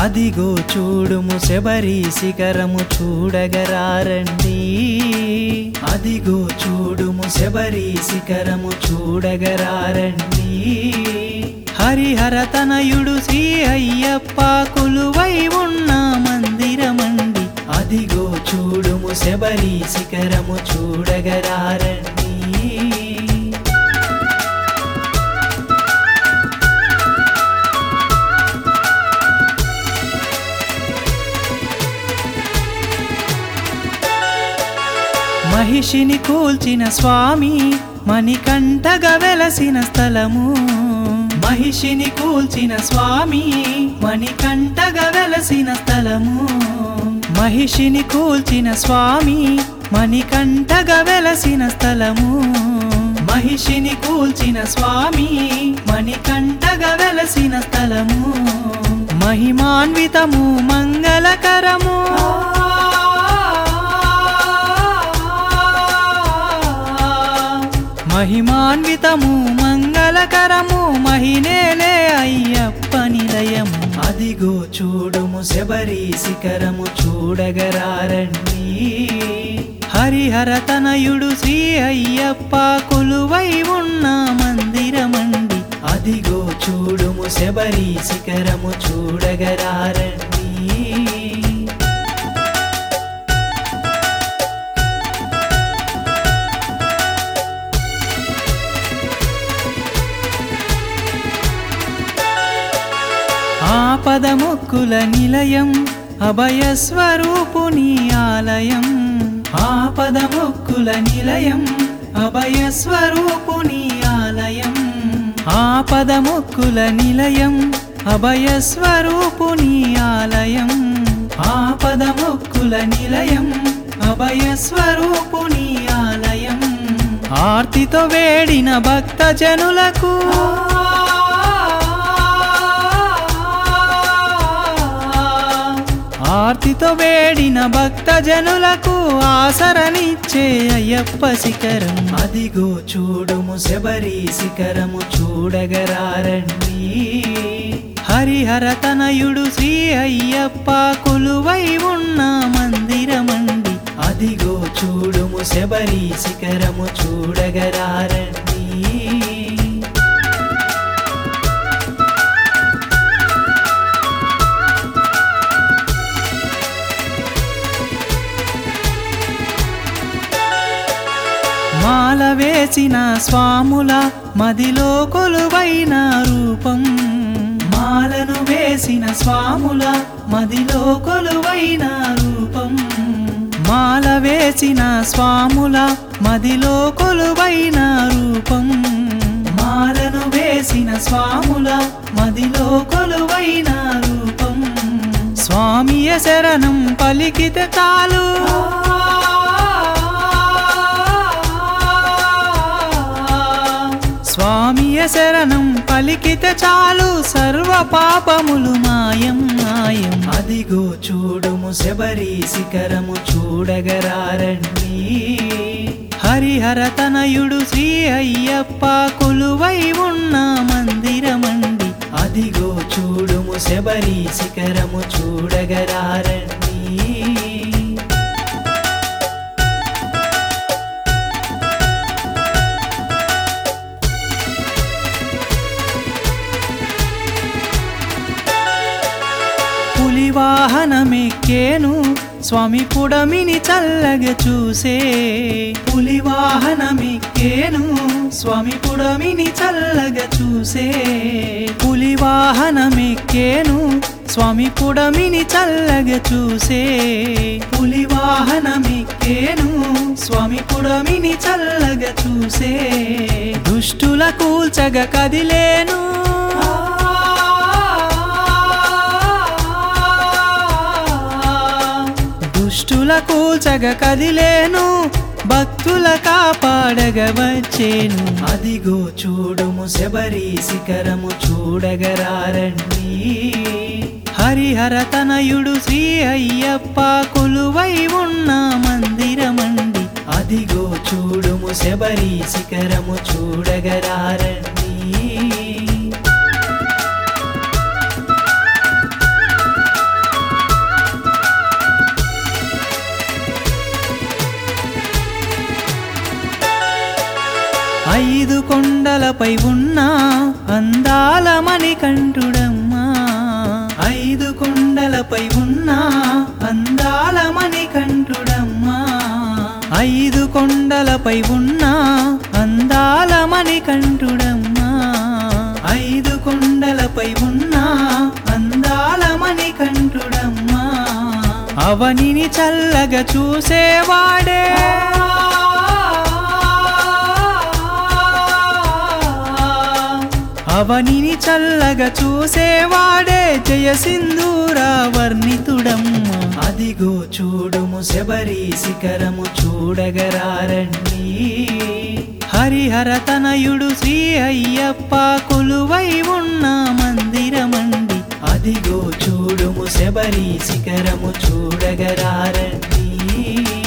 అదిగో చూడుము శబరి శిఖరము చూడగరారండి అదిగో చూడుము శబరి శిఖరము చూడగరారండి హరిహర తనయుడు శ్రీ అయ్యప్ప కొలువై ఉన్న మందిరమండి అదిగో చూడుము శబరి శిఖరము చూడగరారండి మహిషిని కూల్చిన స్వామి మణికంఠగా వెలసిన స్థలము మహిషిని కూల్చిన స్వామి మణికంఠగా వెలసిన స్థలము మహిషిని కూల్చిన స్వామి మణికంఠగా వెలసిన స్థలము మహిషిని కూల్చిన స్వామి మణికంఠగా వెలసిన స్థలము మహిమాన్వితము మంగళకరము మహిమాన్వితము మంగళకరము మహినేలే అయ్యప్ప నిలయము అదిగో చూడుము శబరి శిఖరము చూడగరారండి హరిహర తనయుడు శ్రీ అయ్యప్ప కొలువై ఉన్న మందిరమండి అదిగో చూడుము శబరి శిఖరము చూడగరారండి ఆపదముక్కుల నిలయం అభయస్వరూపుని ఆలయం ఆపదముక్కుల నిలయం అభయస్వరూపుని ఆలయం ఆపదముక్కుల నిలయం అభయస్వరూపుని ఆలయం ఆపదముక్కుల నిలయం అభయస్వరూపుని ఆలయం ఆర్తితో వేడిన భక్తజనులకు ఆర్తితో వేడిన భక్తజనులకు ఆసరనిచ్చే అయ్యప్ప శిఖరం అదిగో చూడుము శబరి శిఖరము చూడగరారండి హరిహర తనయుడు శ్రీ అయ్యప్ప కొలువై ఉన్న మందిరమండి అదిగో చూడుము శబరి శిఖరము చూడగరారండి మాల వేసిన స్వాముల మదిలో కొలువైన రూపం మాలను వేసిన స్వాముల మదిలో కొలువైన రూపం మాల వేసిన స్వాముల మదిలో కొలువైన రూపం మాలను వేసిన స్వాముల మదిలో కొలువైన రూపం స్వామియ శరణం పలికితే చాలు స్వామియ శరణం పలికితే చాలు సర్వ పాపములు మాయం మాయం అదిగో చూడుము శబరి శిఖరము చూడగరారండి హరిహర తనయుడు శ్రీ అయ్యప్ప కొలువై ఉన్న మందిరమండి అదిగో చూడుము శబరి శిఖరము చూడగరారండి పులివాహనమెక్కేను స్వామి పుడమిని చల్లగా చూసే పులివాహనమెక్కేను స్వామి పుడమిని చల్లగా చూసే పులివాహనమెక్కేను స్వామి పుడమిని చల్లగా చూసే పులివాహనమెక్కేను స్వామి పుడమిని చల్లగా చూసే దుష్టుల కూల్చగా కదిలేను దుష్టుల కూల్చగా కదిలేను భక్తుల కాపాడగా వచ్చేను అదిగో చూడుము శబరి శిఖరము చూడగరారండి హరిహర తనయుడు శ్రీ అయ్యప్ప కొలువై ఉన్న మందిరమండి అదిగో చూడుము శబరి శిఖరము చూడగరారండి ఐదు కొండలపై ఉన్న అందాల మణికంఠుడమ్మా ఐదు కొండలపై ఉన్న అందాల మణికంఠుడమ్మా ఐదు కొండలపై ఉన్న అందాల మణికంఠుడమ్మా ఐదు కొండలపై ఉన్న అందాల మణికంఠుడమ్మా అవనిని చల్లగా చూసేవాడే అవనిని చల్లగా చూసేవాడే జయసింధూర వర్ణితుడమ్మ అదిగో చూడుము శబరి శిఖరము చూడగరారండి హరిహర తనయుడు శ్రీ అయ్యప్ప కొలువై ఉన్న మందిరమండి అదిగో చూడుము శబరి శిఖరము చూడగరారండి